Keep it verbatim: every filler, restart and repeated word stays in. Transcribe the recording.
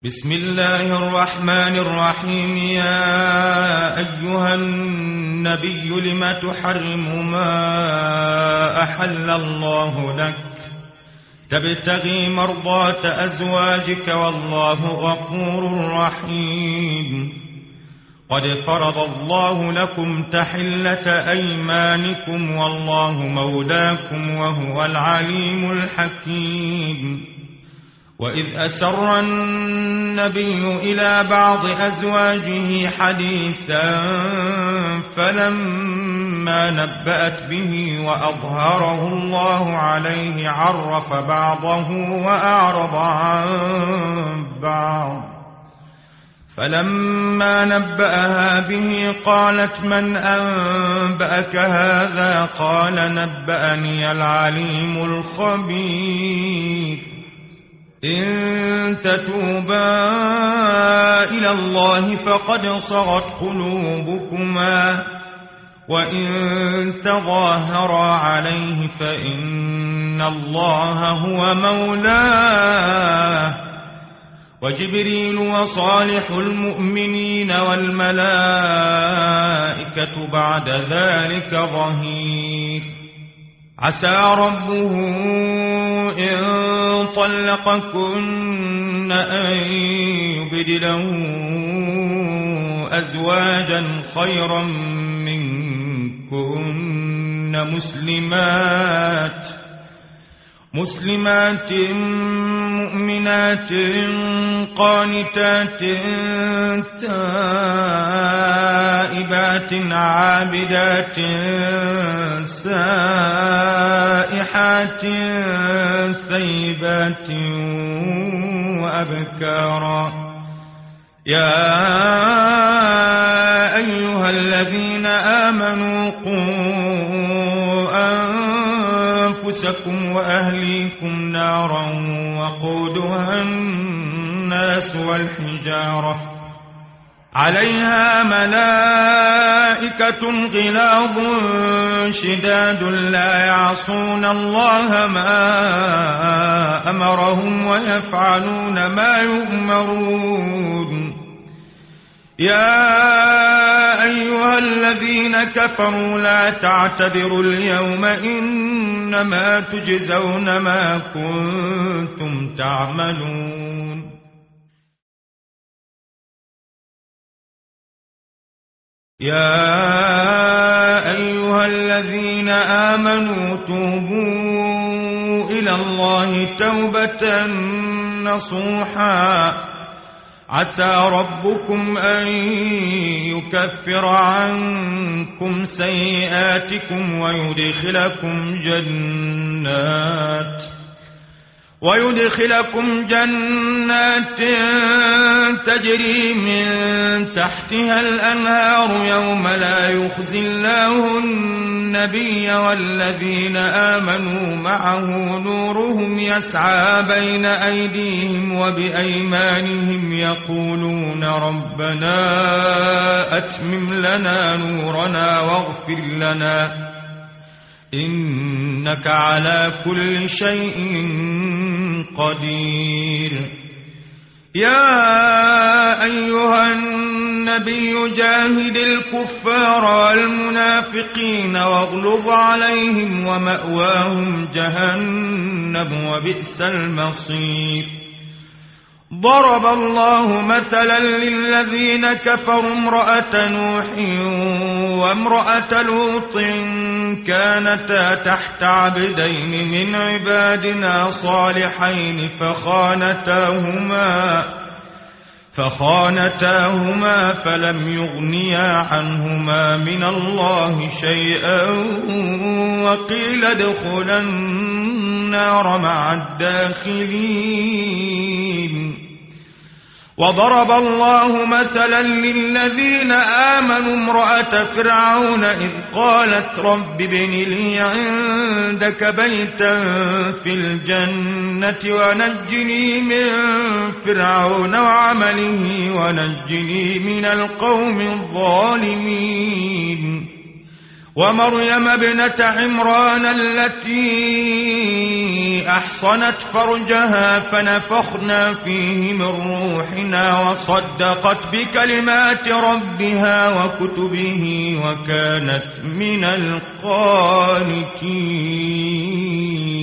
بسم الله الرحمن الرحيم. يا أيها النبي لم تحرم ما أحل الله لك تبتغي مرضات أزواجك والله غفور رحيم. قد فرض الله لكم تحلة أيمانكم والله مولاكم وهو العليم الحكيم. وإذ أسر النبي إلى بعض أزواجه حديثا فلما نبأت به وأظهره الله عليه عرف بعضه وأعرض عن بعض. فلما نبأها به قالت من أنبأك هذا؟ قال نبأني العليم الخبير. إن تتوبا إلى الله فقد صغت قلوبكما وإن تظاهرا عليه فإن الله هو مولاه وجبريل وصالح المؤمنين والملائكة بعد ذلك ظهير. عسى ربه إن طلقكن أن يبدله أزواجا خيرا منكن مسلمات مسلمات مؤمنات قانتات تائبات عابدات سائحات ثيبات وأبكارا. يا أيها الذين آمنوا قوا أنفسكم وأهليكم نارا وقودها الناس والحجارة عليها ملائكة غلاظ شداد لا يعصون الله ما أمرهم ويفعلون ما يؤمرون. يا أيها الذين كفروا لا تعتذروا اليوم إنما تجزون ما كنتم تعملون. يا أيها الذين آمنوا توبوا إلى الله توبة نصوحا عسى ربكم أن يكفر عنكم سيئاتكم ويدخلكم جنات ويدخلكم جنات تجري من تحتها الأنهار يوم لا يخزي الله النبي والذين آمنوا معه نورهم يسعى بين أيديهم وبأيمانهم يقولون ربنا أتمم لنا نورنا واغفر لنا إنك على كل شيء قدير. يا أيها النبي جاهد الكفار والمنافقين واغلظ عليهم ومأواهم جهنم وبئس المصير. ضرب الله مثلا للذين كفروا امرأة نوح وامرأة لوط كانتا تحت عبدين من عبادنا صالحين فخانتاهما فخانتاهما فلم يغنيا عنهما من الله شيئا وقيل ادخلا النار مع الداخلين. وضرب الله مثلا للذين آمنوا امرأة فرعون إذ قالت رب ابن لي عندك بيتا في الجنة ونجني من فرعون وعمله ونجني من القوم الظالمين. ومريم ابنة عمران التي أحصنت فرجها فنفخنا فيه من روحنا وصدقت بكلمات ربها وكتبه وكانت من القانتين.